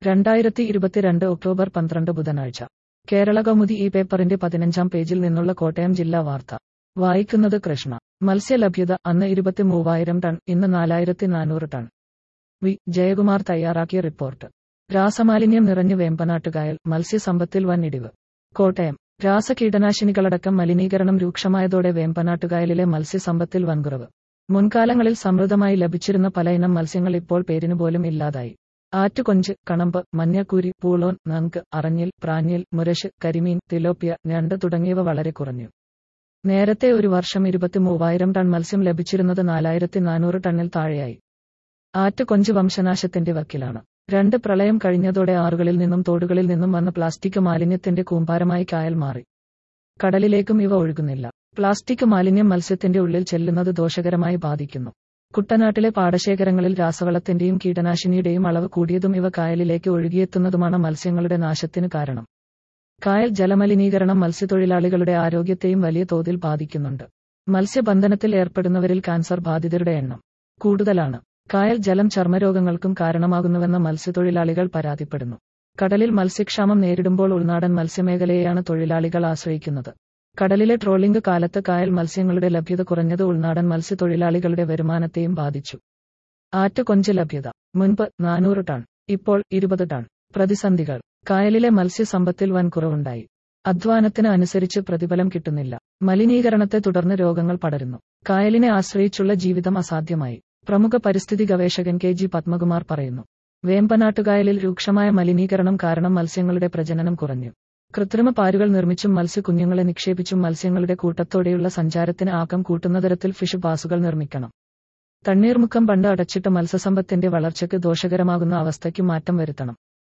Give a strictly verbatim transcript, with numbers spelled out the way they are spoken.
രണ്ടായിരത്തി ഇരുപത്തിരണ്ട് ഒക്ടോബർ പന്ത്രണ്ട് ബുധനാഴ്ച കേരളകൗമുദി ഈ പേപ്പറിന്റെ പതിനഞ്ചാം പേജിൽ നിന്നുള്ള കോട്ടയം ജില്ലാ വാർത്ത വായിക്കുന്നത് കൃഷ്ണ. മത്സ്യലഭ്യത അന്ന് ഇരുപത്തിമൂവായിരം ടൺ, ഇന്ന് നാലായിരത്തി നാനൂറ് ടൺ. വി ജയകുമാർ തയ്യാറാക്കിയ റിപ്പോർട്ട്. രാസമാലിന്യം നിറഞ്ഞു വേമ്പനാട്ടുകായൽ, മത്സ്യസമ്പത്തിൽ വൻ ഇടിവ്. കോട്ടയം. രാസകീടനാശിനികളടക്കം മലിനീകരണം രൂക്ഷമായതോടെ വേമ്പനാട്ടുകായലിലെ മത്സ്യസമ്പത്തിൽ വൻകുറവ്. മുൻകാലങ്ങളിൽ സമൃദ്ധമായി ലഭിച്ചിരുന്ന പലയിനം മത്സ്യങ്ങൾ ഇപ്പോൾ പേരിനുപോലും ഇല്ലാതായി. ആറ്റുകൊഞ്ച്, കണമ്പ്, മഞ്ഞക്കൂരി, പൂളോൻ, നങ്ക്, അറഞ്ഞിൽ, പ്രാഞ്ഞിൽ, മുരശ്, കരിമീൻ, തിലോപ്പിയ, ഞണ്ട് തുടങ്ങിയവ വളരെ കുറഞ്ഞു. നേരത്തെ ഒരു വർഷം ഇരുപത്തിമൂവായിരം ടൺ മത്സ്യം ലഭിച്ചിരുന്നത് നാലായിരത്തി നാനൂറ് ടണ്ണിൽ താഴെയായി. ആറ്റുകൊഞ്ച് വംശനാശത്തിന്റെ വക്കിലാണ്. രണ്ട് പ്രളയം കഴിഞ്ഞതോടെ ആറുകളിൽ നിന്നും തോടുകളിൽ നിന്നും വന്ന പ്ലാസ്റ്റിക് മാലിന്യത്തിന്റെ കൂമ്പാരമായി കായൽ മാറി. കടലിലേക്കും ഇവ ഒഴുകുന്നില്ല. പ്ലാസ്റ്റിക് മാലിന്യം മത്സ്യത്തിന്റെ ഉള്ളിൽ ചെല്ലുന്നത് ദോഷകരമായി ബാധിക്കുന്നു. കുട്ടനാട്ടിലെ പാടശേഖരങ്ങളിൽ രാസവളത്തിന്റെയും കീടനാശിനിയുടെയും അളവ് കൂടിയതും ഇവ കായലിലേക്ക് ഒഴുകിയെത്തുന്നതുമാണ് മത്സ്യങ്ങളുടെ നാശത്തിന് കാരണം. കായൽ ജലമലിനീകരണം മത്സ്യത്തൊഴിലാളികളുടെ ആരോഗ്യത്തെയും വലിയ തോതിൽ ബാധിക്കുന്നുണ്ട്. മത്സ്യബന്ധനത്തിൽ ഏർപ്പെടുന്നവരിൽ ക്യാൻസർ ബാധിതരുടെ എണ്ണം കൂടുതലാണ്. കായൽ ജലം ചർമ്മരോഗങ്ങൾക്കും കാരണമാകുന്നുവെന്ന് മത്സ്യത്തൊഴിലാളികൾ പരാതിപ്പെടുന്നു. കടലിൽ മത്സ്യക്ഷാമം നേരിടുമ്പോൾ ഉൾനാടൻ മത്സ്യമേഖലയെയാണ് തൊഴിലാളികൾ ആശ്രയിക്കുന്നത്. കടലിലെ ട്രോളിംഗ് കാലത്ത് കായൽ മത്സ്യങ്ങളുടെ ലഭ്യത കുറഞ്ഞത് ഉൾനാടൻ മത്സ്യത്തൊഴിലാളികളുടെ വരുമാനത്തെയും ബാധിച്ചു. ആറ്റുകൊഞ്ച് ലഭ്യത മുൻപ് നാനൂറ് ടൺ, ഇപ്പോൾ ഇരുപത് ടൺ. പ്രതിസന്ധികൾ. കായലിലെ മത്സ്യസമ്പത്തിൽ വൻ കുറവുണ്ടായി. അധ്വാനത്തിന് അനുസരിച്ച് പ്രതിഫലം കിട്ടുന്നില്ല. മലിനീകരണത്തെ തുടർന്ന് രോഗങ്ങൾ പടരുന്നു. കായലിനെ ആശ്രയിച്ചുള്ള ജീവിതം അസാധ്യമായി. പ്രമുഖ പരിസ്ഥിതി ഗവേഷകൻ കെ ജി പത്മകുമാർ പറയുന്നു. വേമ്പനാട്ടുകായലിൽ രൂക്ഷമായ മലിനീകരണം കാരണം മത്സ്യങ്ങളുടെ പ്രജനനം കുറഞ്ഞു. കൃത്രിമ പാരുകൾ നിർമ്മിച്ചും മത്സ്യക്കുഞ്ഞുങ്ങളെ നിക്ഷേപിച്ചും മത്സ്യങ്ങളുടെ കൂട്ടത്തോടെയുള്ള സഞ്ചാരത്തിന് ആക്കം കൂട്ടുന്ന തരത്തിൽ ഫിഷ് പാസുകൾ നിർമ്മിക്കണം. തണ്ണീർമുക്കം ബണ്ട് അടച്ചിട്ട് മത്സ്യസമ്പത്തിന്റെ വളർച്ചയ്ക്ക് ദോഷകരമാകുന്ന അവസ്ഥയ്ക്ക് മാറ്റം വരുത്തണം.